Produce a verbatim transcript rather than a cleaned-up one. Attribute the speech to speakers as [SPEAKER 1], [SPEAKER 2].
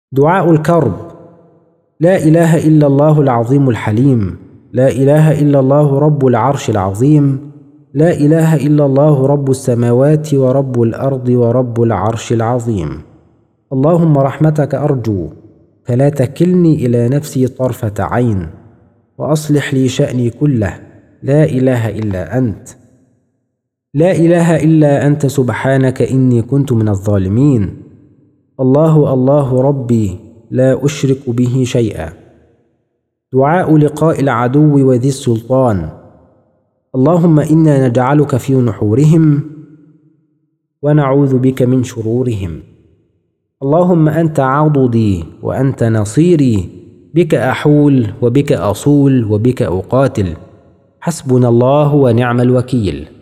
[SPEAKER 1] دعاء الكرب: لا إله إلا الله العظيم الحليم، لا إله إلا الله رب العرش العظيم، لا إله إلا الله رب السماوات ورب الأرض ورب العرش العظيم. اللهم رحمتك أرجو، فلا تكلني إلى نفسي طرفة عين، وأصلح لي شأني كله، لا إله إلا أنت. لا إله إلا أنت سبحانك إني كنت من الظالمين. الله الله ربي لا أشرك به شيئا. دعاء لقاء العدو وذي السلطان: اللهم إنا نجعلك في نحورهم ونعوذ بك من شرورهم. اللهم أنت عضدي وأنت نصيري، بك أحول وبك أصول وبك أقاتل، حسبنا الله ونعم الوكيل.